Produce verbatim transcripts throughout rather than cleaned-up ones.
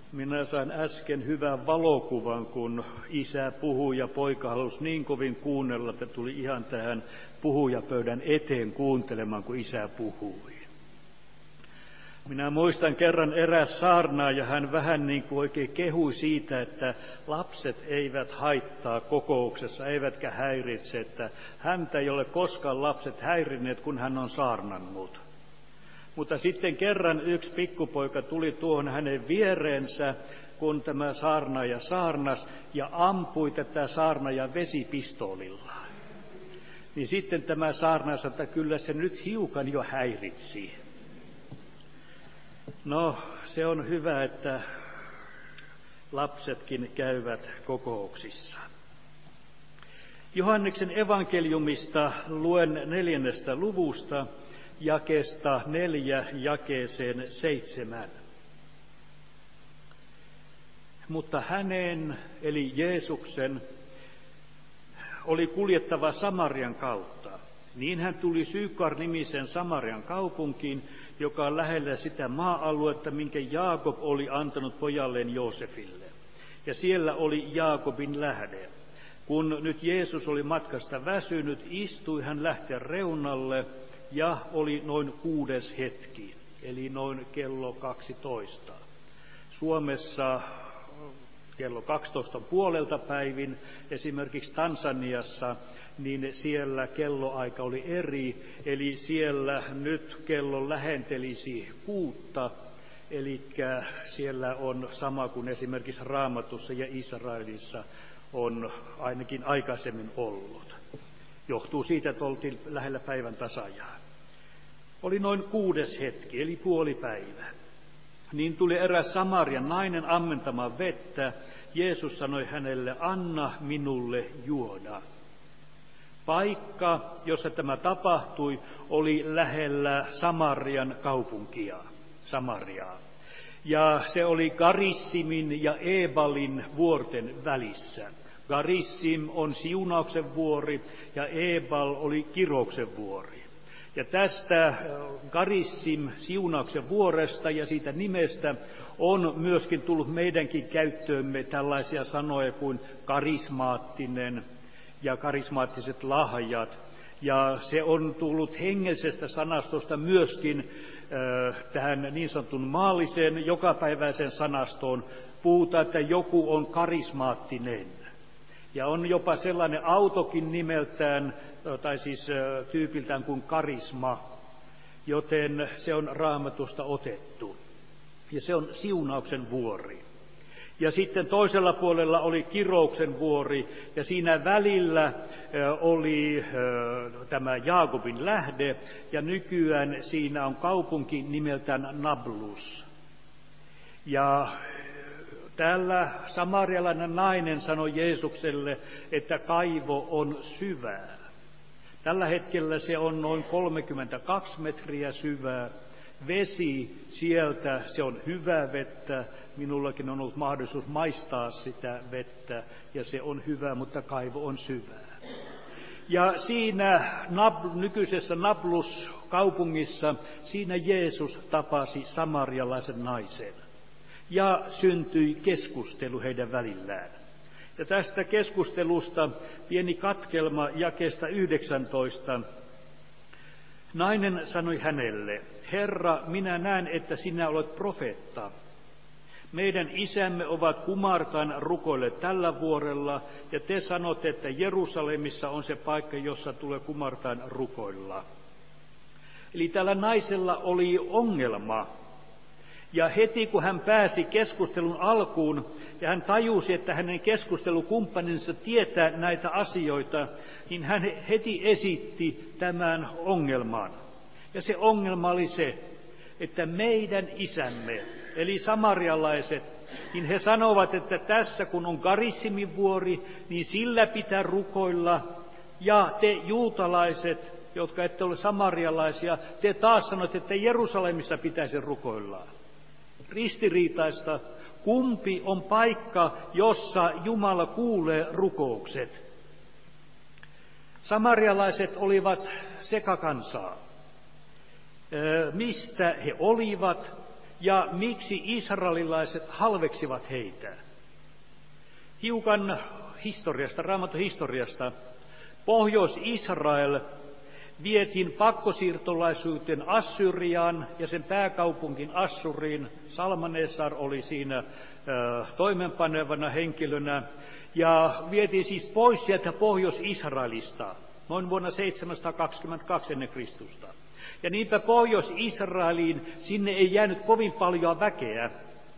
Minä sain äsken hyvän valokuvan, kun isä puhui ja poika halusi niin kovin kuunnella, että tuli ihan tähän puhujapöydän eteen kuuntelemaan, kun isä puhui. Minä muistan kerran eräs saarnaaja, hän vähän niin kuin oikein kehui siitä, että lapset eivät haittaa kokouksessa, eivätkä häiritse, että häntä ei ole koskaan lapset häirinneet, kun hän on saarnannut. Mutta sitten kerran yksi pikkupoika tuli tuohon hänen viereensä, kun tämä saarnaaja saarnas, ja ampui tätä saarnaajaa vesipistoolilla. Niin sitten tämä saarnaaja sanoi, että kyllä se nyt hiukan jo häiritsi. No, se on hyvä, että lapsetkin käyvät kokouksissa. Johanneksen evankeliumista luen neljännestä luvusta, jakeesta neljä jakeeseen seitsemän. Mutta hänen, eli Jeesuksen, oli kuljettava Samarian kautta. Niin hän tuli Sykar-nimisen Samarian kaupunkiin, joka on lähellä sitä maa-aluetta, minkä Jaakob oli antanut pojalleen Joosefille. Ja siellä oli Jaakobin lähde. Kun nyt Jeesus oli matkasta väsynyt, istui hän lähteen reunalle ja oli noin kuudes hetki, eli noin kello kaksitoista. Suomessa kello kaksitoista puolelta päivin, esimerkiksi Tansaniassa, niin siellä kelloaika oli eri, eli siellä nyt kello lähentelisi kuutta, eli siellä on sama kuin esimerkiksi Raamatussa ja Israelissa on ainakin aikaisemmin ollut. Johtuu siitä, että oltiin lähellä päivän tasajaa. Oli noin kuudes hetki, eli puoli päivää. Niin tuli eräs Samarian nainen ammentamaan vettä. Jeesus sanoi hänelle, anna minulle juoda. Paikka, jossa tämä tapahtui, oli lähellä Samarian kaupunkia, Samariaa. Ja se oli Garissimmin ja Ebalin vuorten välissä. Garissim on siunauksen vuori ja Ebal oli kirouksen vuori. Ja tästä Garissim siunauksen vuoresta ja siitä nimestä on myöskin tullut meidänkin käyttöömme tällaisia sanoja kuin karismaattinen ja karismaattiset lahjat. Ja se on tullut hengellisestä sanastosta myöskin äh, tähän niin sanotun maalliseen jokapäiväiseen sanastoon. Puhutaan, että joku on karismaattinen. Ja on jopa sellainen autokin nimeltään, tai siis tyypiltään kuin karisma, joten se on Raamatusta otettu. Ja se on siunauksen vuori. Ja sitten toisella puolella oli kirouksen vuori, ja siinä välillä oli tämä Jaakobin lähde, ja nykyään siinä on kaupunki nimeltään Nablus. Ja täällä samarialainen nainen sanoi Jeesukselle, että kaivo on syvää. Tällä hetkellä se on noin kolmekymmentäkaksi metriä syvää. Vesi sieltä, se on hyvää vettä. Minullakin on ollut mahdollisuus maistaa sitä vettä ja se on hyvä, mutta kaivo on syvää. Ja siinä nykyisessä Nablus-kaupungissa, siinä Jeesus tapasi samarialaisen naisen. Ja syntyi keskustelu heidän välillään. Ja tästä keskustelusta pieni katkelma jakeesta yhdeksäntoista. Nainen sanoi hänelle, Herra, minä näen, että sinä olet profeetta. Meidän isämme ovat kumartaan rukoilleet tällä vuorella, ja te sanotte, että Jerusalemissa on se paikka, jossa tulee kumartaan rukoilla. Eli tällä naisella oli ongelma. Ja heti kun hän pääsi keskustelun alkuun ja hän tajusi, että hänen keskustelukumppaninsa tietää näitä asioita, niin hän heti esitti tämän ongelman. Ja se ongelma oli se, että meidän isämme, eli samarialaiset, niin he sanovat, että tässä kun on Garissimmin vuori, niin sillä pitää rukoilla. Ja te juutalaiset, jotka ette ole samarialaisia, te taas sanotte, että Jerusalemissa pitäisi rukoilla. Ristiriitaista, kumpi on paikka, jossa Jumala kuulee rukoukset. Samarialaiset olivat sekakansaa. Mistä he olivat ja miksi israelilaiset halveksivat heitä. Hiukan historiasta, Raamatun historiasta. Pohjois-Israel vietiin pakkosiirtolaisuuteen Assyriaan ja sen pääkaupunkin Assuriin. Salmaneser oli siinä äh, toimenpanevana henkilönä. Ja vietiin siis pois sieltä Pohjois-Israelista, noin vuonna seitsemänsataakaksikymmentäkaksi ennen Kristusta. Ja niinpä Pohjois-Israeliin sinne ei jäänyt kovin paljon väkeä.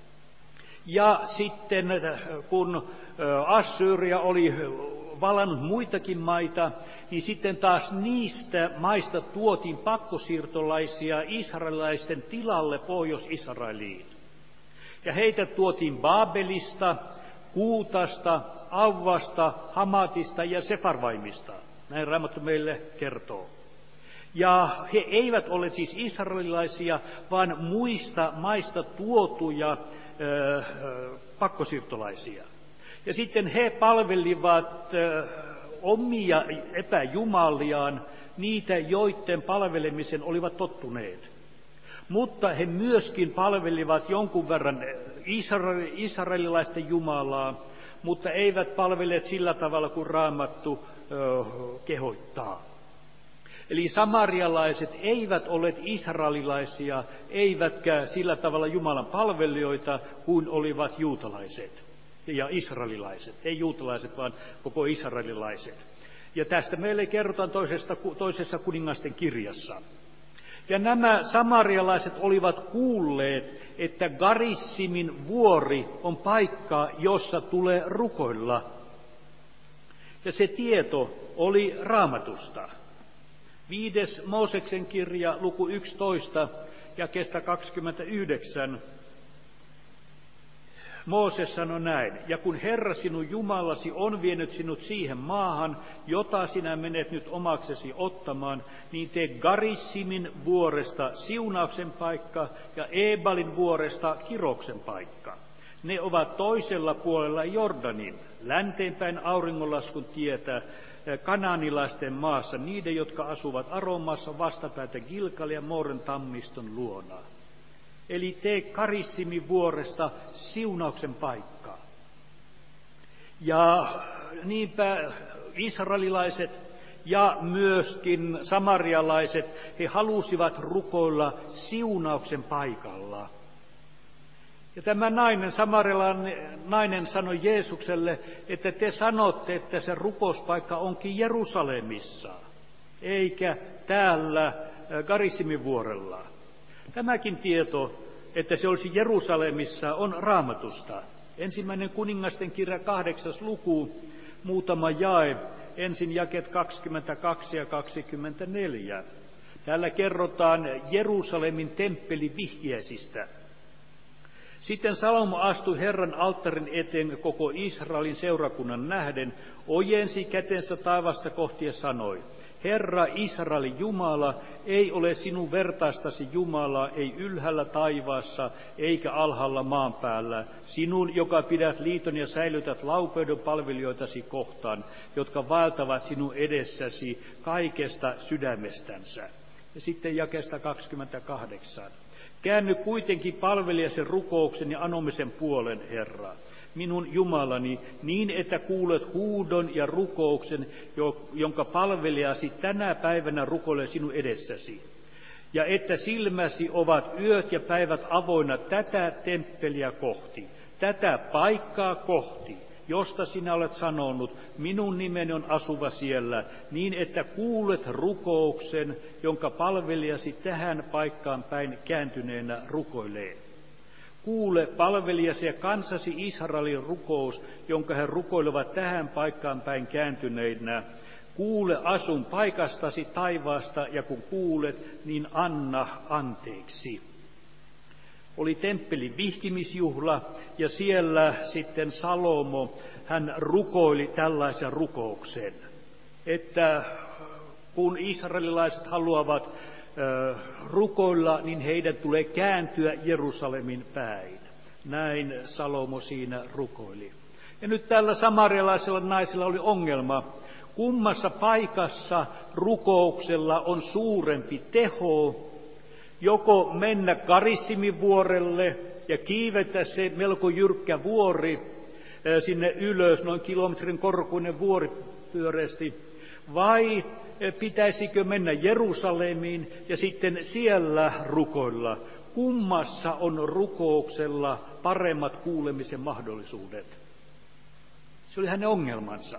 Ja sitten kun Assyria oli valannut muitakin maita, niin sitten taas niistä maista tuotiin pakkosiirtolaisia israelilaisten tilalle Pohjois-Israeliin. Ja heitä tuotiin Baabelista, Kuutasta, Avvasta, Hamatista ja Sefarvaimista. Näin Raamattu meille kertoo. Ja he eivät ole siis israelilaisia, vaan muista maista tuotuja ö, pakkosiirtolaisia. Ja sitten he palvelivat ö, omia epäjumaliaan, niitä joiden palvelemisen olivat tottuneet. Mutta he myöskin palvelivat jonkun verran israelilaisten Jumalaa, mutta eivät palvelleet sillä tavalla kuin Raamattu ö, kehottaa. Eli samarialaiset eivät olleet israelilaisia, eivätkä sillä tavalla Jumalan palvelijoita kuin olivat juutalaiset ja israelilaiset. Ei juutalaiset, vaan koko israelilaiset. Ja tästä meille kerrotaan toisesta, toisessa kuningasten kirjassa. Ja nämä samarialaiset olivat kuulleet, että Garissimin vuori on paikka, jossa tulee rukoilla. Ja se tieto oli Raamatusta. Viides Mooseksen kirja, luku yksitoista, jakeesta kaksikymmentäyhdeksän. Mooses sanoi näin: ja kun Herra sinun Jumalasi on vienyt sinut siihen maahan, jota sinä menet nyt omaksesi ottamaan, niin tee Garissimin vuoresta siunauksen paikka ja Ebalin vuoresta kiroksen paikka. Ne ovat toisella puolella Jordanin, länteenpäin auringonlaskun tietä, kanaanilaisten maassa, niiden, jotka asuvat Aromassa vastapäätä Gilgal ja Mooren tammiston luona. Eli tee Garissimin vuoresta siunauksen paikkaa. Ja niinpä israelilaiset ja myöskin samarialaiset, he halusivat rukoilla siunauksen paikalla. Ja tämä nainen, samarialainen nainen sanoi Jeesukselle, että te sanotte, että se rukouspaikka onkin Jerusalemissa, eikä täällä Garissimin vuorella. Tämäkin tieto, että se olisi Jerusalemissa, on Raamatusta. Ensimmäinen kuningasten kirja kahdeksas luku, muutama jae, ensin jakeet kaksikymmentäkaksi ja kaksikymmentäneljä. Täällä kerrotaan Jerusalemin temppelin vihjeisistä. Sitten Salomo astui Herran alttarin eteen koko Israelin seurakunnan nähden, ojensi kätensä taivasta kohti ja sanoi: Herra Israelin Jumala, ei ole sinun vertaistasi Jumalaa, ei ylhäällä taivaassa, eikä alhaalla maan päällä. Sinun, joka pidät liiton ja säilytät laupeuden palvelijoitasi kohtaan, jotka vaeltavat sinun edessäsi kaikesta sydämestänsä. Ja sitten jakeesta kaksikymmentäkahdeksan. Käänny kuitenkin palvelijasi rukouksen ja anomisen puolen, Herra, minun Jumalani, niin että kuulet huudon ja rukouksen, jonka palvelijasi tänä päivänä rukoilee sinun edessäsi. Ja että silmäsi ovat yöt ja päivät avoinna tätä temppeliä kohti, tätä paikkaa kohti, josta sinä olet sanonut, minun nimeni on asuva siellä, niin että kuulet rukouksen, jonka palvelijasi tähän paikkaan päin kääntyneenä rukoilee. Kuule palvelijasi ja kansasi Israelin rukous, jonka he rukoilevat tähän paikkaan päin kääntyneinä. Kuule asun paikastasi taivaasta, ja kun kuulet, niin anna anteeksi. Oli temppelin vihkimisjuhla, ja siellä sitten Salomo, hän rukoili tällaisen rukouksen, että kun israelilaiset haluavat äh, rukoilla, niin heidän tulee kääntyä Jerusalemin päin. Näin Salomo siinä rukoili. Ja nyt tällä samarialaisella naisella oli ongelma. Kummassa paikassa rukouksella on suurempi teho, joko mennä Karissimin vuorelle ja kiivetä se melko jyrkkä vuori sinne ylös, noin kilometrin korkuinen vuori pyöreästi, vai pitäisikö mennä Jerusalemiin ja sitten siellä rukoilla? Kummassa on rukouksella paremmat kuulemisen mahdollisuudet? Se oli hänen ongelmansa.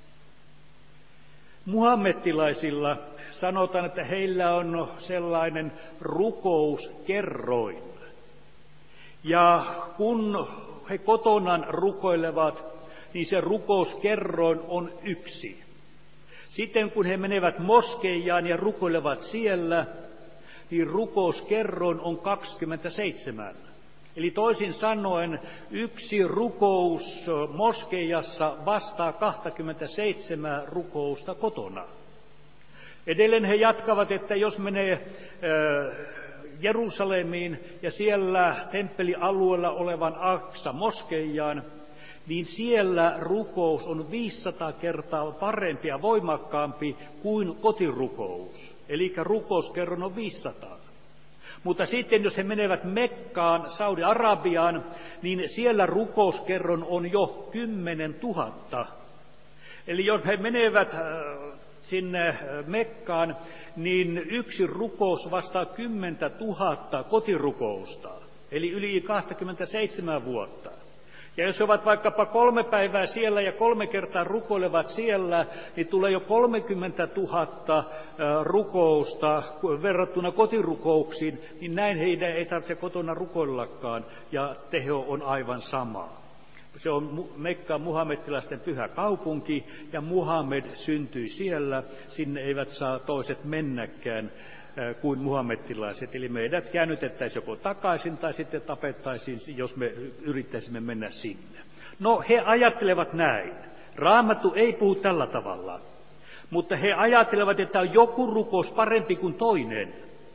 Muhammettilaisilla sanotaan, että heillä on sellainen rukouskerroin. Ja kun he kotonaan rukoilevat, niin se rukouskerroin on yksi. Sitten kun he menevät moskeijaan ja rukoilevat siellä, niin rukouskerroin on kaksikymmentäseitsemän. Eli toisin sanoen yksi rukous moskeijassa vastaa kaksikymmentäseitsemän rukousta kotona. Edelleen he jatkavat, että jos menee äh, Jerusalemiin ja siellä temppelialueella olevan Aqsa moskeijaan, niin siellä rukous on viisisataa kertaa parempi ja voimakkaampi kuin kotirukous. Eli rukouskerroin on viisisataa. Mutta sitten jos he menevät Mekkaan, Saudi-Arabiaan, niin siellä rukouskerroin on jo kymmenen tuhatta. Eli jos he menevät sinne Mekkaan, niin yksi rukous vastaa kymmentä tuhatta kotirukousta, eli yli kaksikymmentäseitsemän vuotta. Ja jos he ovat vaikkapa kolme päivää siellä ja kolme kertaa rukoilevat siellä, niin tulee jo kolmekymmentä tuhatta rukousta verrattuna kotirukouksiin, niin näin heidän ei tarvitse kotona rukoillakaan, ja teho on aivan sama. Se on Mekka muhammettilaisten pyhä kaupunki, ja Muhammed syntyi siellä, sinne eivät saa toiset mennäkään kuin muhammettilaiset. Eli meidät käännytettäisiin joko takaisin tai sitten tapettaisiin, jos me yrittäisimme mennä sinne. No, he ajattelevat näin. Raamattu ei puhu tällä tavalla, mutta he ajattelevat, että on joku rukous parempi kuin toinen.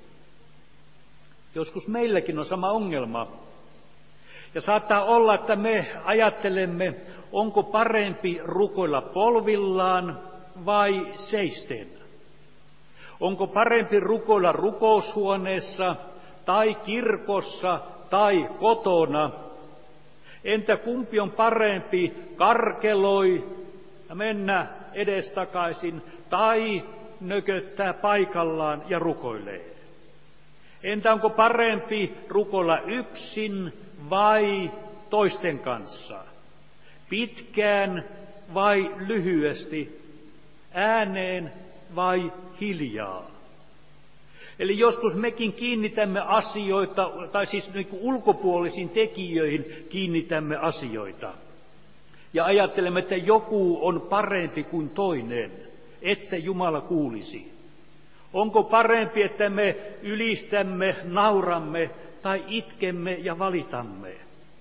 Joskus meilläkin on sama ongelma. Ja saattaa olla, että me ajattelemme, onko parempi rukoilla polvillaan vai seisten. Onko parempi rukoilla rukoushuoneessa tai kirkossa tai kotona? Entä kumpi on parempi, karkeloi ja mennä edestakaisin tai nököttää paikallaan ja rukoilee? Entä onko parempi rukoilla yksin vai toisten kanssa? Pitkään vai lyhyesti? Ääneen vai hiljaa? Eli joskus mekin kiinnitämme asioita, tai siis niin kuin ulkopuolisiin tekijöihin kiinnitämme asioita. Ja ajattelemme, että joku on parempi kuin toinen, että Jumala kuulisi. Onko parempi, että me ylistämme, nauramme tai itkemme ja valitamme?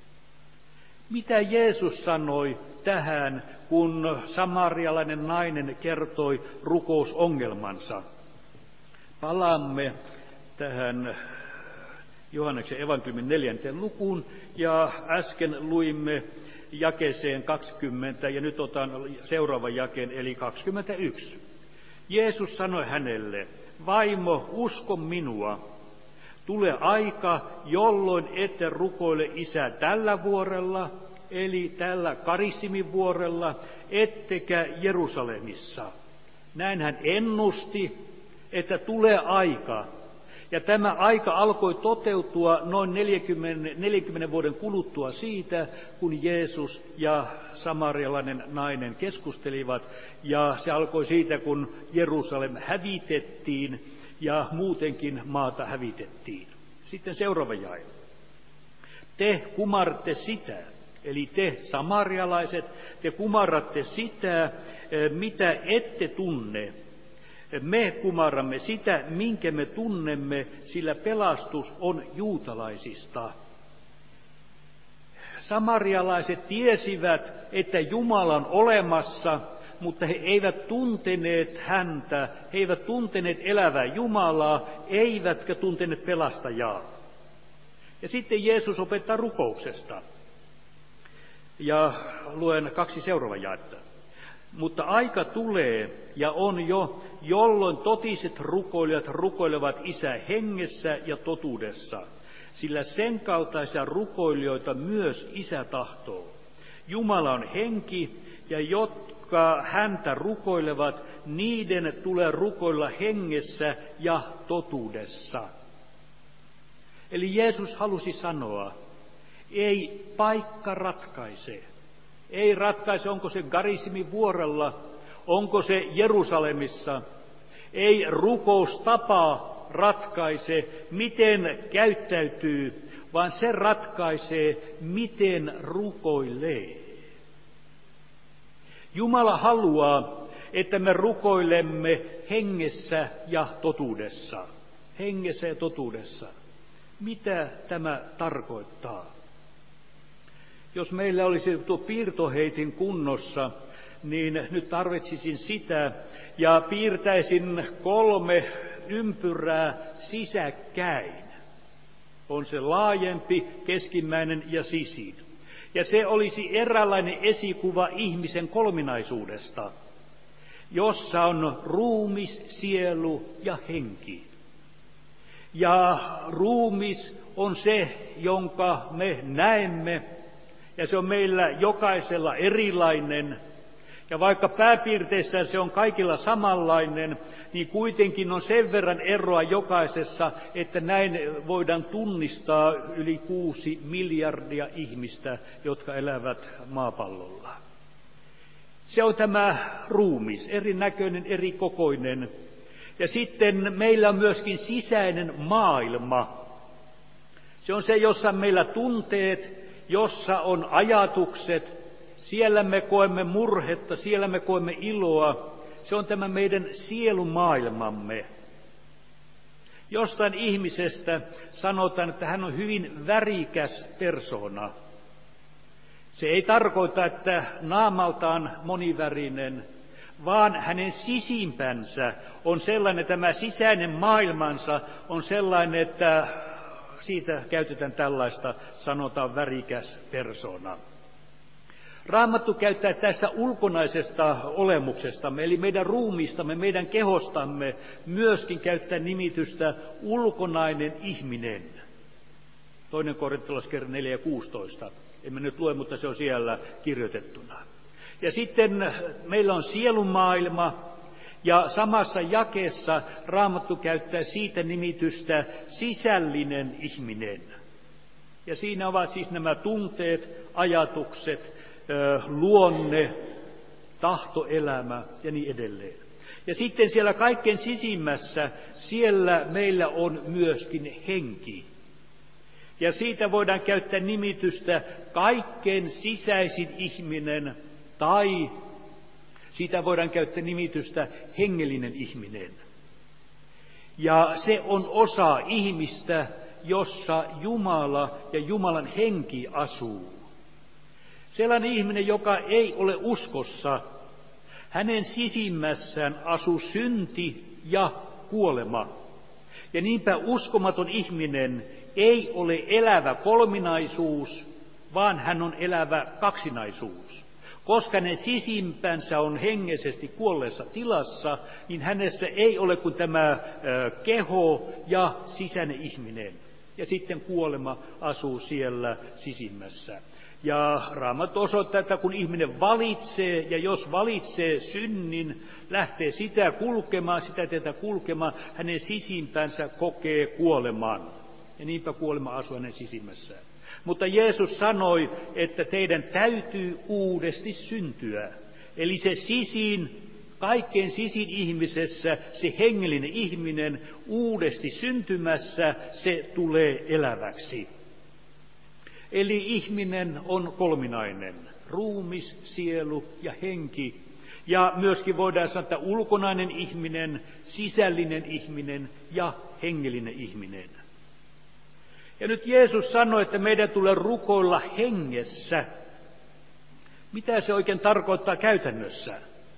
Mitä Jeesus sanoi tähän, kun samarialainen nainen kertoi rukousongelmansa? Palaamme tähän Johanneksen evankeliumin neljänteen lukuun, ja äsken luimme jakeeseen kaksikymmentä, ja nyt otan seuraavan jakeen, eli kaksikymmentäyksi. Jeesus sanoi hänelle, vaimo, usko minua, tulee aika, jolloin ette rukoile Isää tällä vuorella, eli tällä Karissimin vuorella, ettekä Jerusalemissa. Näin hän ennusti, että tulee aika. Ja tämä aika alkoi toteutua noin neljänkymmenen, neljänkymmenen vuoden kuluttua siitä, kun Jeesus ja samarialainen nainen keskustelivat. Ja se alkoi siitä, kun Jerusalem hävitettiin ja muutenkin maata hävitettiin. Sitten seuraava jae. Te kumarratte sitä, eli te samarialaiset, te kumarratte sitä, mitä ette tunne. Me kumarramme sitä, minkä me tunnemme, sillä pelastus on juutalaisista. Samarialaiset tiesivät, että Jumala on olemassa, mutta he eivät tunteneet häntä, he eivät tunteneet elävää Jumalaa, eivätkä tunteneet pelastajaa. Ja sitten Jeesus opettaa rukouksesta. Ja luen kaksi seuraavaa jaetta. Mutta aika tulee ja on jo, jolloin totiset rukoilijat rukoilevat Isää hengessä ja totuudessa, sillä sen kaltaisia rukoilijoita myös Isä tahtoo. Jumala on henki, ja jotka häntä rukoilevat, niiden tulee rukoilla hengessä ja totuudessa. Eli Jeesus halusi sanoa, ei paikka ratkaise. Ei ratkaise, onko se Garisimin vuorella, onko se Jerusalemissa. Ei rukoustapa ratkaise, miten käyttäytyy, vaan se ratkaisee, miten rukoilee. Jumala haluaa, että me rukoilemme hengessä ja totuudessa. Hengessä ja totuudessa. Mitä tämä tarkoittaa? Jos meillä olisi tuo piirtoheitin kunnossa, niin nyt tarvitsisin sitä ja piirtäisin kolme ympyrää sisäkkäin. On se laajempi, keskimmäinen ja sisin. Ja se olisi eräänlainen esikuva ihmisen kolminaisuudesta, jossa on ruumis, sielu ja henki. Ja ruumis on se, jonka me näemme, ja se on meillä jokaisella erilainen. Ja vaikka pääpiirteissään se on kaikilla samanlainen, niin kuitenkin on sen verran eroa jokaisessa, että näin voidaan tunnistaa yli kuusi miljardia ihmistä, jotka elävät maapallolla. Se on tämä ruumis, erinäköinen, eri kokoinen. Ja sitten meillä on myöskin sisäinen maailma. Se on se, jossa meillä tunteet, jossa on ajatukset, siellä me koemme murhetta, siellä me koemme iloa. Se on tämä meidän sielumaailmamme. Jostain ihmisestä sanotaan, että hän on hyvin värikäs persoona. Se ei tarkoita, että naamaltaan monivärinen, vaan hänen sisimpänsä on sellainen, tämä sisäinen maailmansa on sellainen, että siitä käytetään tällaista, sanotaan värikäs persona. Raamattu käyttää tästä ulkonaisesta olemuksestamme, eli meidän ruumiistamme, meidän kehostamme, myöskin käyttää nimitystä ulkonainen ihminen. Toinen korintolaiskirja neljä kuusitoista. Emme nyt lue, mutta se on siellä kirjoitettuna. Ja sitten meillä on sielumaailma, ja samassa jakeessa Raamattu käyttää siitä nimitystä sisällinen ihminen. Ja siinä ovat siis nämä tunteet, ajatukset, luonne, tahtoelämä ja niin edelleen. Ja sitten siellä kaikkein sisimmässä, siellä meillä on myöskin henki. Ja siitä voidaan käyttää nimitystä kaikkein sisäisin ihminen, tai siitä voidaan käyttää nimitystä hengellinen ihminen. Ja se on osa ihmistä, jossa Jumala ja Jumalan henki asuu. Sellainen ihminen, joka ei ole uskossa, hänen sisimmässään asuu synti ja kuolema. Ja niinpä uskomaton ihminen ei ole elävä kolminaisuus, vaan hän on elävä kaksinaisuus. Koska hänen sisimpänsä on hengellisesti kuolleessa tilassa, niin hänessä ei ole kuin tämä keho ja sisäinen ihminen. Ja sitten kuolema asuu siellä sisimmässä. Ja Raamattu osoittaa, että kun ihminen valitsee, ja jos valitsee synnin, lähtee sitä kulkemaan, sitä tietä kulkemaan, hänen sisimpänsä kokee kuoleman. Ja niinpä kuolema asuu hänen sisimmässään. Mutta Jeesus sanoi, että teidän täytyy uudesti syntyä. Eli se sisin, kaikkein sisin ihmisessä, se hengellinen ihminen, uudesti syntymässä, se tulee eläväksi. Eli ihminen on kolminainen, ruumis, sielu ja henki. Ja myöskin voidaan sanoa, että ulkonainen ihminen, sisällinen ihminen ja hengellinen ihminen. Ja nyt Jeesus sanoi, että meidän tulee rukoilla hengessä. Mitä se oikein tarkoittaa käytännössä?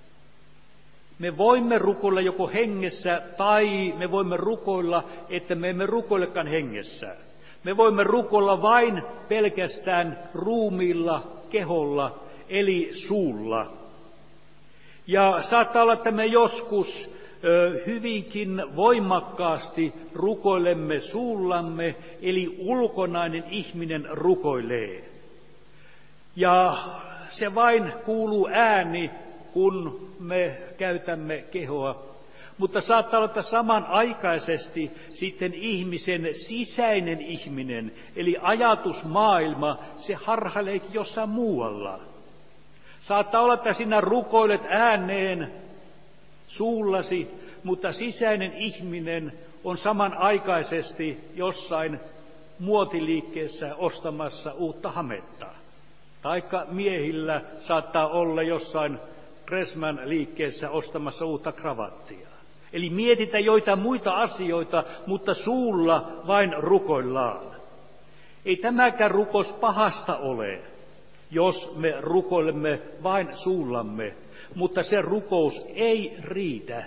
Me voimme rukoilla joko hengessä tai me voimme rukoilla, että me emme rukoillekaan hengessä. Me voimme rukoilla vain pelkästään ruumiilla, keholla, eli suulla. Ja saattaa olla, että me joskus ö, hyvinkin voimakkaasti rukoilemme suullamme, eli ulkonainen ihminen rukoilee. Ja se vain kuuluu ääni, kun me käytämme kehoa. Mutta saattaa olla, että samanaikaisesti sitten ihmisen sisäinen ihminen, eli ajatusmaailma, se harhaileekin jossain muualla. Saattaa olla, että sinä rukoilet ääneen suullasi, mutta sisäinen ihminen on samanaikaisesti jossain muotiliikkeessä ostamassa uutta hametta. Taikka miehillä saattaa olla jossain Dressman liikkeessä ostamassa uutta kravattia. Eli mietitään joita muita asioita, mutta suulla vain rukoillaan. Ei tämäkään rukous pahasta ole, jos me rukoilemme vain suullamme, mutta se rukous ei riitä.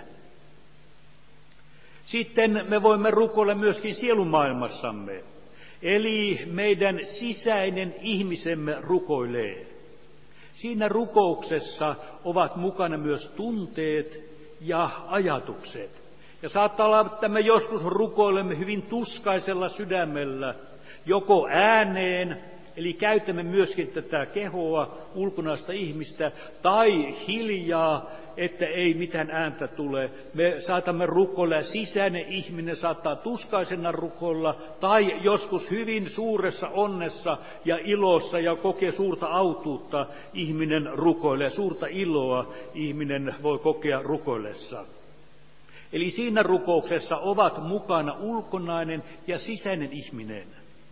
Sitten me voimme rukoilla myöskin sielumaailmassamme, eli meidän sisäinen ihmisemme rukoilee. Siinä rukouksessa ovat mukana myös tunteet ja ajatukset. Ja saattaa olla, että me joskus rukoilemme hyvin tuskaisella sydämellä, joko ääneen, eli käytämme myöskin tätä kehoa, ulkonaista ihmistä, tai hiljaa, että ei mitään ääntä tule. Me saatamme rukoilla ja sisäinen ihminen saattaa tuskaisena rukoilla, tai joskus hyvin suuressa onnessa ja ilossa ja kokee suurta autuutta ihminen rukoilee, suurta iloa ihminen voi kokea rukoillessa. Eli siinä rukouksessa ovat mukana ulkonainen ja sisäinen ihminen.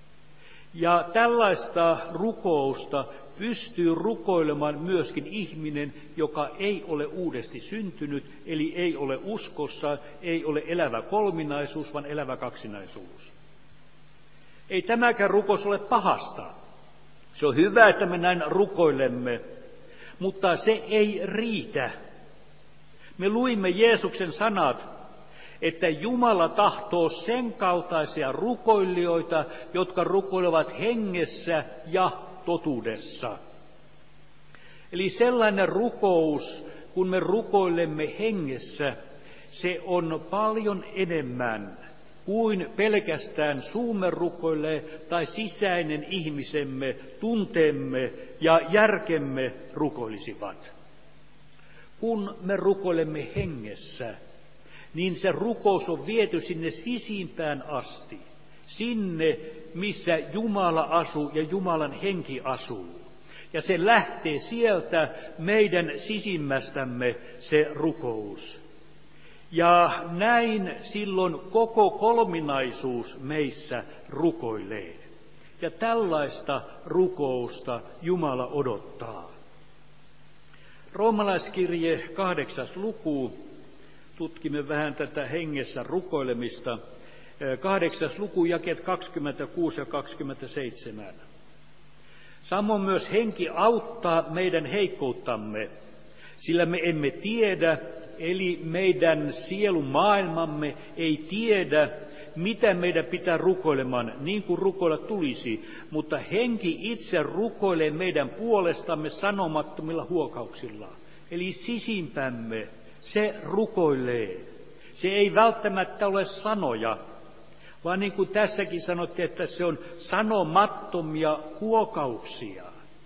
Ja tällaista rukousta pystyy rukoilemaan myöskin ihminen, joka ei ole uudesti syntynyt, eli ei ole uskossa, ei ole elävä kolminaisuus, vaan elävä kaksinaisuus. Ei tämäkään rukous ole pahasta. Se on hyvä, että me näin rukoilemme, mutta se ei riitä. Me luimme Jeesuksen sanat, että Jumala tahtoo sen kaltaisia rukoilijoita, jotka rukoilevat hengessä ja totuudessa. Eli sellainen rukous, kun me rukoilemme hengessä, se on paljon enemmän kuin pelkästään suumme rukoilee tai sisäinen ihmisemme, tunteemme ja järkemme rukoilisivat. Kun me rukoilemme hengessä, niin se rukous on viety sinne sisimpään asti. Sinne, missä Jumala asuu ja Jumalan henki asuu. Ja se lähtee sieltä meidän sisimmästämme se rukous. Ja näin silloin koko kolminaisuus meissä rukoilee. Ja tällaista rukousta Jumala odottaa. Roomalaiskirje kahdeksas luku. Tutkimme vähän tätä hengessä rukoilemista. Kahdeksas luku, jakeet kaksikymmentäkuusi ja kaksikymmentäseitsemän. Samoin myös henki auttaa meidän heikkouttamme, sillä me emme tiedä, eli meidän sielun maailmamme ei tiedä, mitä meidän pitää rukoilemaan, niin kuin rukoilla tulisi, mutta henki itse rukoilee meidän puolestamme sanomattomilla huokauksilla. Eli sisimpämme se rukoilee. Se ei välttämättä ole sanoja, vaan niin kuin tässäkin sanottiin, että se on sanomattomia huokauksia.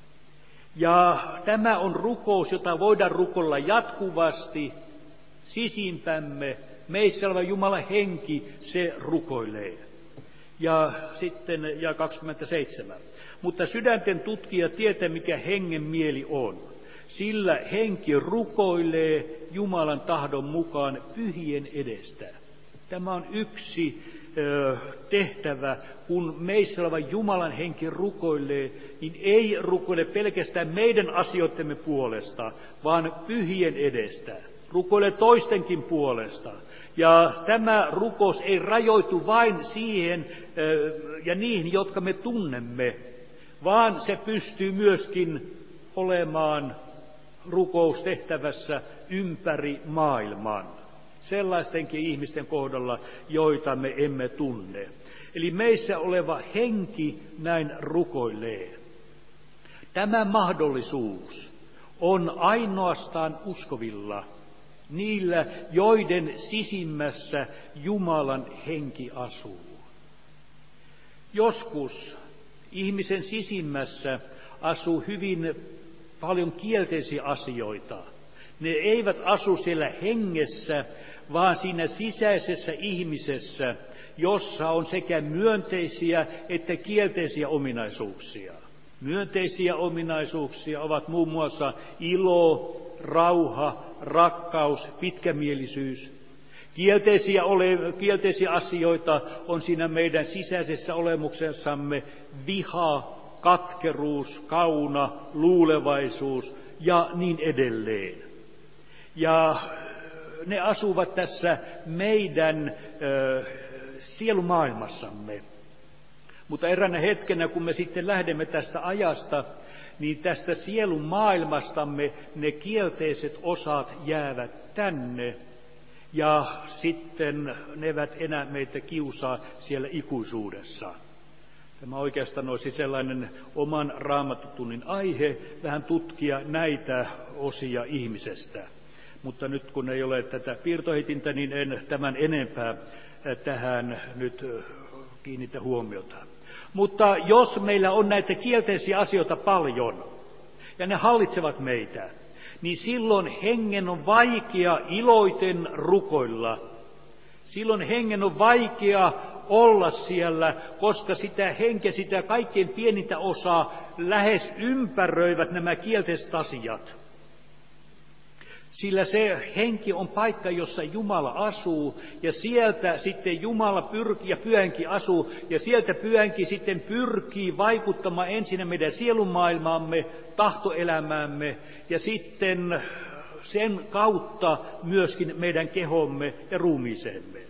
Ja tämä on rukous, jota voidaan rukoilla jatkuvasti sisimpämme. Meissä oleva Jumalan henki, se rukoilee. Ja sitten ja kaksikymmentäseitsemän. Mutta sydänten tutkija tietää, mikä hengen mieli on. Sillä henki rukoilee Jumalan tahdon mukaan pyhien edestä. Tämä on yksi ö, tehtävä, kun meissä oleva Jumalan henki rukoilee, niin ei rukoile pelkästään meidän asioittemme puolesta, vaan pyhien edestä. Rukoilee toistenkin puolesta. Ja tämä rukous ei rajoitu vain siihen ö, ja niihin, jotka me tunnemme, vaan se pystyy myöskin olemaan rukoustehtävässä ympäri maailman. Sellaistenkin ihmisten kohdalla, joita me emme tunne. Eli meissä oleva henki näin rukoilee. Tämä mahdollisuus on ainoastaan uskovilla, niillä, joiden sisimmässä Jumalan henki asuu. Joskus ihmisen sisimmässä asuu hyvin paljon kielteisiä asioita. Ne eivät asu siellä hengessä, vaan siinä sisäisessä ihmisessä, jossa on sekä myönteisiä että kielteisiä ominaisuuksia. Myönteisiä ominaisuuksia ovat muun muassa ilo, rauha, rakkaus, pitkämielisyys. Kielteisiä, ole, kielteisiä asioita on siinä meidän sisäisessä olemuksessamme viha, katkeruus, kauna, luulevaisuus ja niin edelleen. Ja ne asuvat tässä meidän ö, sielumaailmassamme. Mutta eräänä hetkenä, kun me sitten lähdemme tästä ajasta, niin tästä sielun maailmastamme ne kielteiset osat jäävät tänne. Ja sitten ne eivät enää meitä kiusaa siellä ikuisuudessa. Tämä oikeastaan olisi sellainen oman raamattutunnin aihe, vähän tutkia näitä osia ihmisestä. Mutta nyt kun ei ole tätä piirtohitintä, niin en tämän enempää tähän nyt kiinnitä huomiota. Mutta jos meillä on näitä kielteisiä asioita paljon, ja ne hallitsevat meitä, niin silloin hengen on vaikea iloiten rukoilla. Silloin hengen on vaikea olla siellä, koska sitä henkeä, sitä kaikkein pienintä osaa lähes ympäröivät nämä kielteiset asiat. Sillä se henki on paikka, jossa Jumala asuu, ja sieltä sitten Jumala pyrkii ja Pyhänki asuu, ja sieltä Pyhänki sitten pyrkii vaikuttamaan ensin meidän sielunmaailmaamme, tahtoelämäämme, ja sitten sen kautta myöskin meidän kehomme ja ruumiiseemme.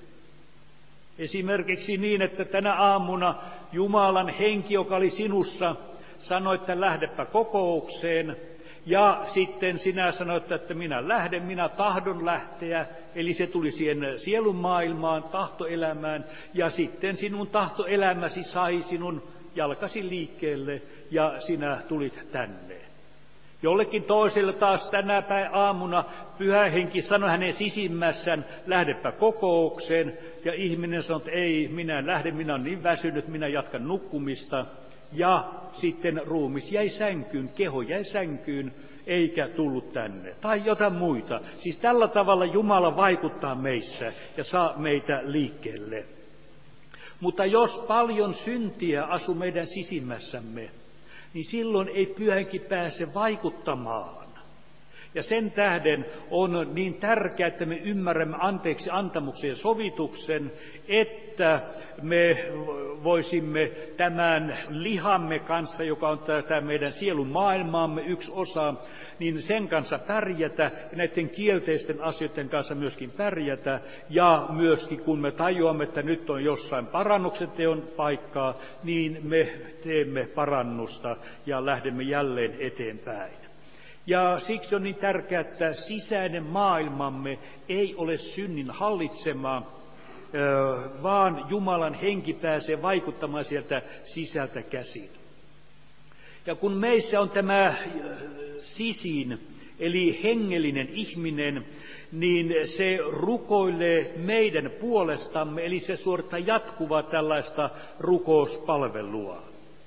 Esimerkiksi niin, että tänä aamuna Jumalan henki, joka oli sinussa, sanoi, että lähdepä kokoukseen. Ja sitten sinä sanoit, että minä lähden, minä tahdon lähteä, eli se tuli siihen sielun maailmaan, tahtoelämään, ja sitten sinun tahtoelämäsi sai sinun jalkasi liikkeelle, ja sinä tulit tänne. Jollekin toiselle taas tänä päivänä aamuna Pyhä Henki sanoi hänen sisimmässään, lähdepä kokoukseen, ja ihminen sanoi, että ei, minä en lähde, minä olen niin väsynyt, minä jatkan nukkumista. Ja sitten ruumis jäi sänkyyn, keho jäi sänkyyn, eikä tullut tänne. Tai jotain muita. Siis tällä tavalla Jumala vaikuttaa meissä ja saa meitä liikkeelle. Mutta jos paljon syntiä asuu meidän sisimmässämme, niin silloin ei Pyhänkin pääse vaikuttamaan. Ja sen tähden on niin tärkeää, että me ymmärrämme anteeksi antamuksen ja sovituksen, että me voisimme tämän lihamme kanssa, joka on tämä meidän sielun maailmaamme yksi osa, niin sen kanssa pärjätä ja näiden kielteisten asioiden kanssa myöskin pärjätä. Ja myöskin kun me tajuamme, että nyt on jossain parannuksen teon paikkaa, niin me teemme parannusta ja lähdemme jälleen eteenpäin. Ja siksi on niin tärkeää, että sisäinen maailmamme ei ole synnin hallitsemaa, vaan Jumalan henki pääsee vaikuttamaan sieltä sisältä käsin. Ja kun meissä on tämä sisin, eli hengellinen ihminen, niin se rukoilee meidän puolestamme, eli se suorittaa jatkuvaa tällaista rukouspalvelua.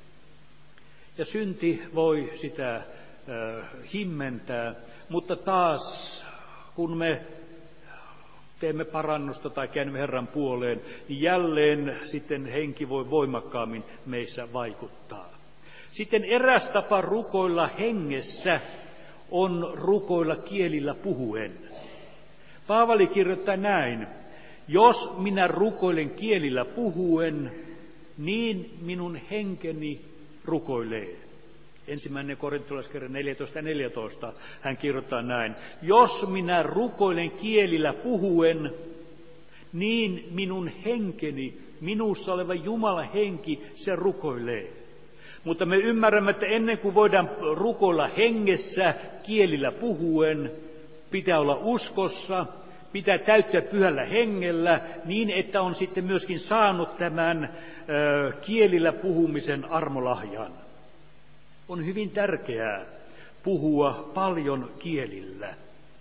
Ja synti voi sitä himmentää, mutta taas kun me teemme parannusta tai käännymme Herran puoleen, niin jälleen sitten henki voi voimakkaammin meissä vaikuttaa. Sitten eräs tapa rukoilla hengessä on rukoilla kielillä puhuen. Paavali kirjoittaa näin: jos minä rukoilen kielillä puhuen, niin minun henkeni rukoilee. Ensimmäinen korintolaiskirja neljätoista neljätoista hän kirjoittaa näin: jos minä rukoilen kielillä puhuen, niin minun henkeni, minussa oleva Jumalan henki, se rukoilee. Mutta me ymmärrämme, että ennen kuin voidaan rukoilla hengessä kielillä puhuen, pitää olla uskossa, pitää täyttää pyhällä hengellä, niin että on sitten myöskin saanut tämän ö, kielillä puhumisen armolahjan. On hyvin tärkeää puhua paljon kielillä.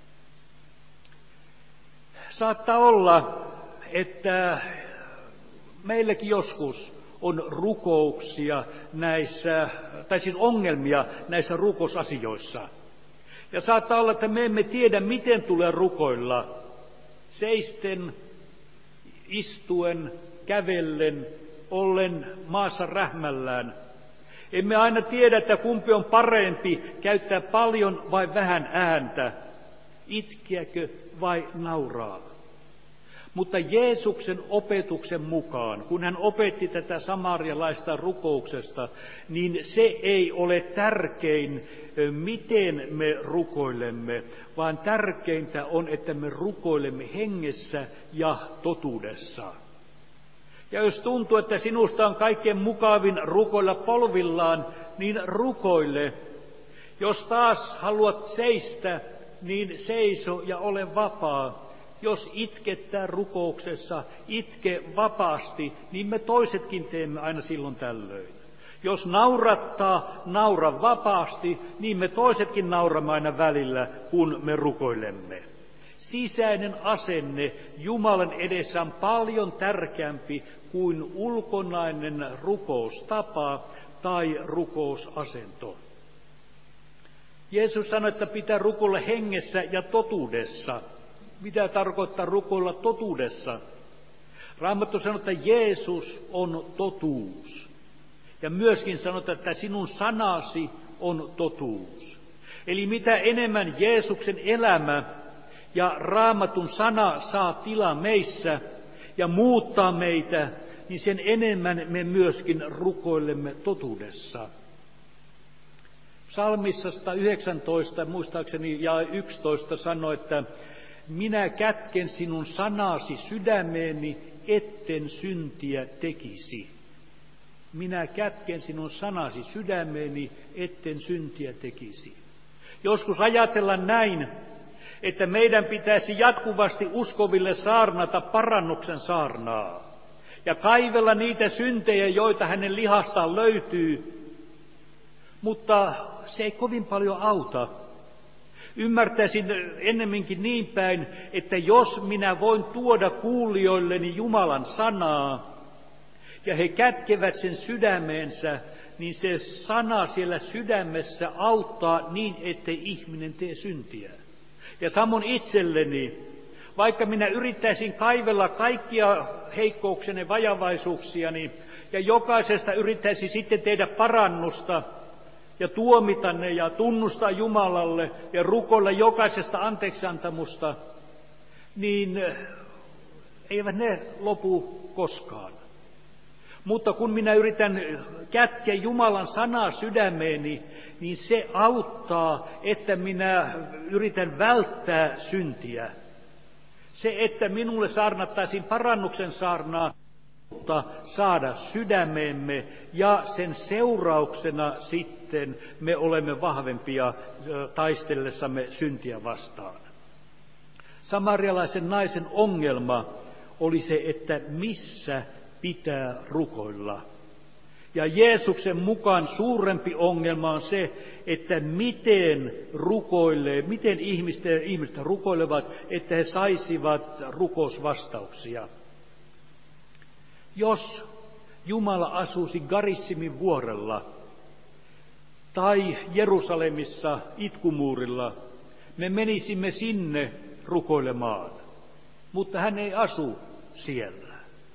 Saattaa olla, että meilläkin joskus on rukouksia näissä, tai siis ongelmia näissä rukousasioissa. Ja saattaa olla, että me emme tiedä, miten tulee rukoilla. Seisten, istuen, kävellen, ollen maassa rähmällään. Emme aina tiedä, että kumpi on parempi, käyttää paljon vai vähän ääntä, itkeäkö vai nauraa. Mutta Jeesuksen opetuksen mukaan, kun hän opetti tätä samarialaista rukouksesta, niin se ei ole tärkein, miten me rukoilemme, vaan tärkeintä on, että me rukoilemme hengessä ja totuudessa. Ja jos tuntuu, että sinusta on kaikkein mukavin rukoilla polvillaan, niin rukoile. Jos taas haluat seistä, niin seiso ja ole vapaa. Jos itkettää rukouksessa, itke vapaasti, niin me toisetkin teemme aina silloin tällöin. Jos naurattaa, naura vapaasti, niin me toisetkin nauramme aina välillä, kun me rukoilemme. Sisäinen asenne Jumalan edessä on paljon tärkeämpi kuin ulkonainen rukoustapa tai rukousasento. Jeesus sanoi, että pitää rukoilla hengessä ja totuudessa. Mitä tarkoittaa rukoilla totuudessa? Raamattu sanoo, että Jeesus on totuus. Ja myöskin sanotaan, että sinun sanasi on totuus. Eli mitä enemmän Jeesuksen elämä ja Raamatun sana saa tilaa meissä ja muuttaa meitä, niin sen enemmän me myöskin rukoilemme totuudessa. Psalmissa sata yhdeksäntoista, muistaakseni ja yksitoista sanoo, että minä kätken sinun sanasi sydämeeni, etten syntiä tekisi. Minä kätken sinun sanasi sydämeeni, etten syntiä tekisi. Joskus ajatellaan näin, että meidän pitäisi jatkuvasti uskoville saarnata parannuksen saarnaa ja kaivella niitä syntejä, joita hänen lihastaan löytyy, mutta se ei kovin paljon auta. Ymmärtäisin ennemminkin niin päin, että jos minä voin tuoda kuulijoilleni Jumalan sanaa ja he kätkevät sen sydämeensä, niin se sana siellä sydämessä auttaa niin, ettei ihminen tee syntiä. Ja samoin itselleni, vaikka minä yrittäisin kaivella kaikkia heikkoukseni ja vajavaisuuksiani ja jokaisesta yrittäisin sitten tehdä parannusta ja tuomita ne ja tunnustaa Jumalalle ja rukoilla jokaisesta anteeksiantamusta, niin eivät ne lopu koskaan. Mutta kun minä yritän kätkeä Jumalan sanaa sydämeeni, niin se auttaa, että minä yritän välttää syntiä. Se, että minulle saarnattaisiin parannuksen saarnaa, mutta saada sydämeemme ja sen seurauksena sitten me olemme vahvempia taistellessamme syntiä vastaan. Samarialaisen naisen ongelma oli se, että missä pitää rukoilla. Ja Jeesuksen mukaan suurempi ongelma on se, että miten rukoilee, miten ihmiset, ihmiset rukoilevat, että he saisivat rukousvastauksia. Jos Jumala asuisi Garissimin vuorella tai Jerusalemissa itkumuurilla, me menisimme sinne rukoilemaan, mutta hän ei asu siellä.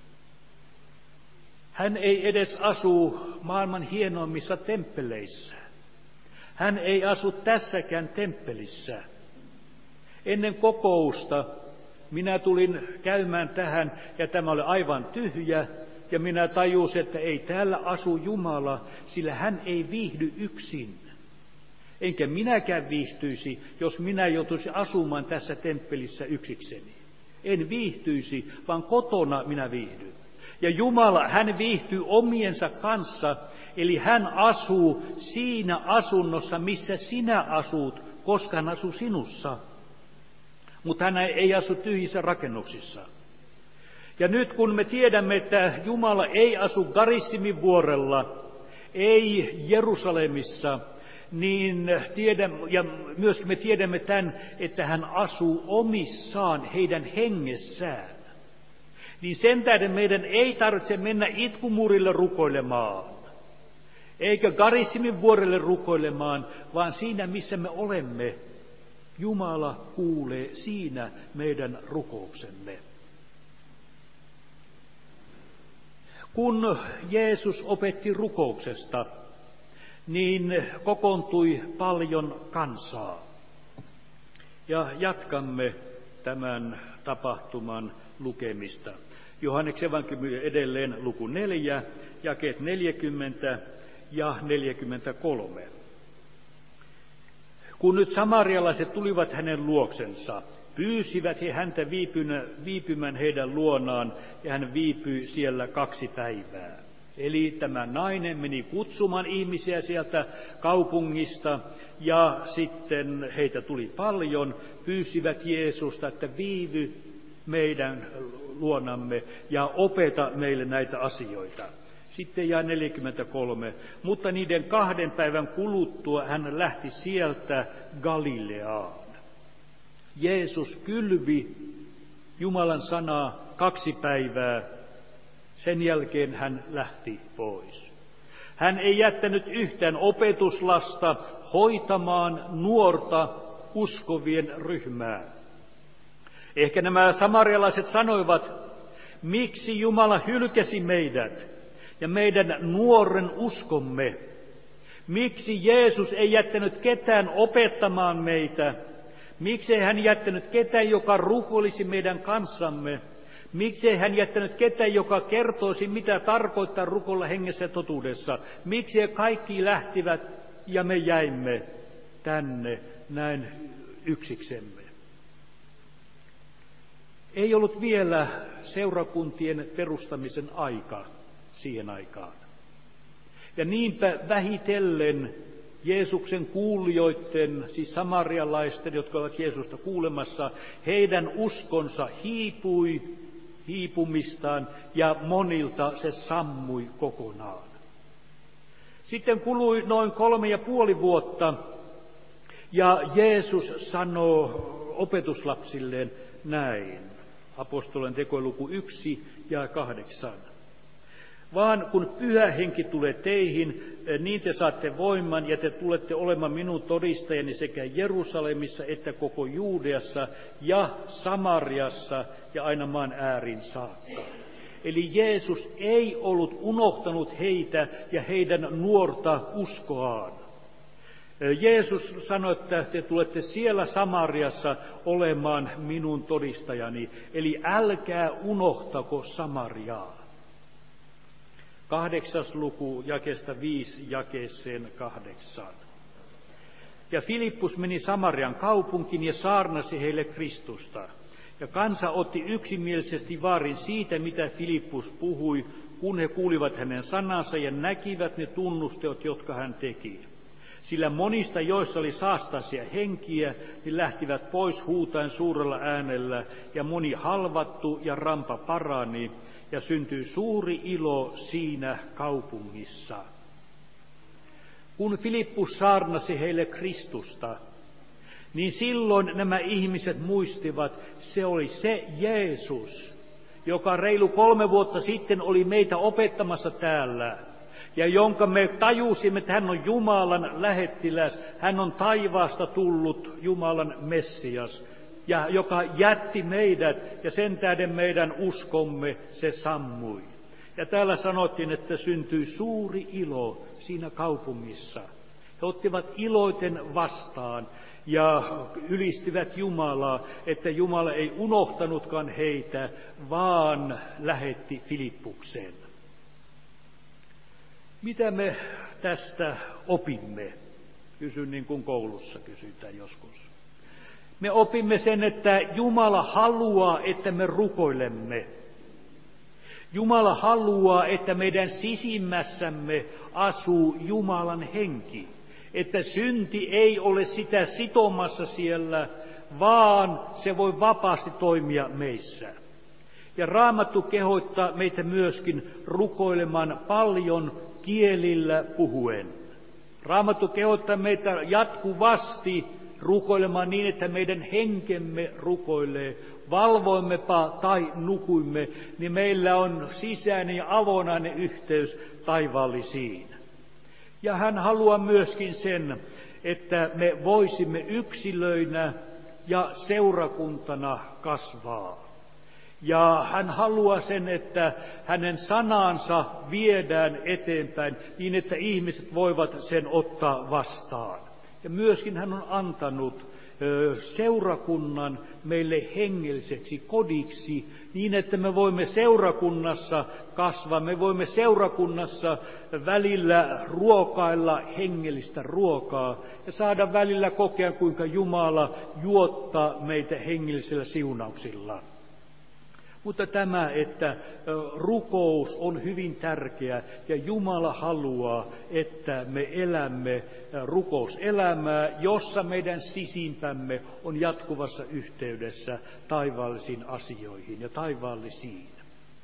Hän ei edes asu maailman hienoimmissa temppeleissä. Hän ei asu tässäkään temppelissä. Ennen kokousta minä tulin käymään tähän ja tämä oli aivan tyhjä ja minä tajusin, että ei täällä asu Jumala, sillä hän ei viihdy yksin. Enkä minäkään viihtyisi, jos minä joutuisi asumaan tässä temppelissä yksikseni. En viihtyisi, vaan kotona minä viihdyn. Ja Jumala, hän viihtyy omiensa kanssa, eli hän asuu siinä asunnossa, missä sinä asut, koska hän asuu sinussa. Mutta hän ei asu tyhjissä rakennuksissa. Ja nyt kun me tiedämme, että Jumala ei asu Garissimin vuorella, ei Jerusalemissa, niin tiedämme, ja myöskin me tiedämme tämän, että hän asuu omissaan heidän hengessään. Niin sen tähden meidän ei tarvitse mennä Itkumurille rukoilemaan, eikä Garissimin vuorelle rukoilemaan, vaan siinä, missä me olemme, Jumala kuulee siinä meidän rukouksemme. Kun Jeesus opetti rukouksesta, niin kokoontui paljon kansaa. Ja jatkamme tämän tapahtuman lukemista. Johanneksen evankeliumi edelleen luku neljä, jakeet neljäkymmentä ja neljäkymmentäkolme. Kun nyt samarialaiset tulivat hänen luoksensa, pyysivät he häntä viipymään heidän luonaan, ja hän viipyi siellä kaksi päivää. Eli tämä nainen meni kutsumaan ihmisiä sieltä kaupungista, ja sitten heitä tuli paljon, pyysivät Jeesusta, että viivy meidän luonamme ja opeta meille näitä asioita. Sitten jää neljäkymmentäkolme. Mutta niiden kahden päivän kuluttua hän lähti sieltä Galileaan. Jeesus kylvi Jumalan sanaa kaksi päivää. Sen jälkeen hän lähti pois. Hän ei jättänyt yhtään opetuslasta hoitamaan nuorta uskovien ryhmää. Ehkä nämä samarialaiset sanoivat, miksi Jumala hylkäsi meidät ja meidän nuoren uskomme. Miksi Jeesus ei jättänyt ketään opettamaan meitä? Miksi ei hän jättänyt ketään, joka rukoilisi meidän kanssamme? Miksi ei hän jättänyt ketään, joka kertoisi, mitä tarkoittaa rukoilla hengessä ja totuudessa? Miksi he kaikki lähtivät ja me jäimme tänne näin yksiksemme? Ei ollut vielä seurakuntien perustamisen aika siihen aikaan. Ja niinpä vähitellen Jeesuksen kuulijoiden, siis samarialaisten, jotka ovat Jeesusta kuulemassa, heidän uskonsa hiipui hiipumistaan ja monilta se sammui kokonaan. Sitten kului noin kolme ja puoli vuotta ja Jeesus sanoo opetuslapsilleen näin. Apostolien tekojen luku yksi ja kahdeksan. Vaan kun Pyhä Henki tulee teihin, niin te saatte voiman ja te tulette olemaan minun todistajani sekä Jerusalemissa että koko Juudeassa ja Samariassa ja aina maan äärin saakka. Eli Jeesus ei ollut unohtanut heitä ja heidän nuorta uskoaan. Jeesus sanoi, että te tulette siellä Samariassa olemaan minun todistajani, eli älkää unohtako Samariaa. Kahdeksas luku jakeesta viisi jakeeseen kahdeksan. Ja Filippus meni Samarian kaupunkiin ja saarnasi heille Kristusta. Ja kansa otti yksimielisesti vaarin siitä, mitä Filippus puhui, kun he kuulivat hänen sanansa ja näkivät ne tunnusteot, jotka hän teki. Sillä monista, joissa oli saastaisia henkiä, niin lähtivät pois huutaen suurella äänellä, ja moni halvattu ja rampa parani, ja syntyi suuri ilo siinä kaupungissa. Kun Filippus saarnasi heille Kristusta, niin silloin nämä ihmiset muistivat, se oli se Jeesus, joka reilu kolme vuotta sitten oli meitä opettamassa täällä, ja jonka me tajusimme, että hän on Jumalan lähettiläs, hän on taivaasta tullut Jumalan Messias, ja joka jätti meidät, ja sen tähden meidän uskomme se sammui. Ja täällä sanottiin, että syntyi suuri ilo siinä kaupungissa. He ottivat iloiten vastaan ja ylistivät Jumalaa, että Jumala ei unohtanutkaan heitä, vaan lähetti Filippukseen. Mitä me tästä opimme? Kysyn niin kuin koulussa kysytään joskus. Me opimme sen, että Jumala haluaa, että me rukoilemme. Jumala haluaa, että meidän sisimmässämme asuu Jumalan henki. Että synti ei ole sitä sitomassa siellä, vaan se voi vapaasti toimia meissä. Ja Raamattu kehottaa meitä myöskin rukoilemaan paljon kielillä puhuen. Raamattu kehottaa meitä jatkuvasti rukoilemaan niin, että meidän henkemme rukoilee. Valvoimmepa tai nukuimme, niin meillä on sisäinen ja avonainen yhteys taivaallisiin. Ja hän haluaa myöskin sen, että me voisimme yksilöinä ja seurakuntana kasvaa. Ja hän haluaa sen, että hänen sanansa viedään eteenpäin niin, että ihmiset voivat sen ottaa vastaan. Ja myöskin hän on antanut seurakunnan meille hengelliseksi kodiksi, niin että me voimme seurakunnassa kasvaa, me voimme seurakunnassa välillä ruokailla hengellistä ruokaa ja saada välillä kokea, kuinka Jumala juottaa meitä hengellisillä siunauksilla. Mutta tämä, että rukous on hyvin tärkeä ja Jumala haluaa, että me elämme rukouselämää, jossa meidän sisimpämme on jatkuvassa yhteydessä taivaallisiin asioihin ja taivaallisiin.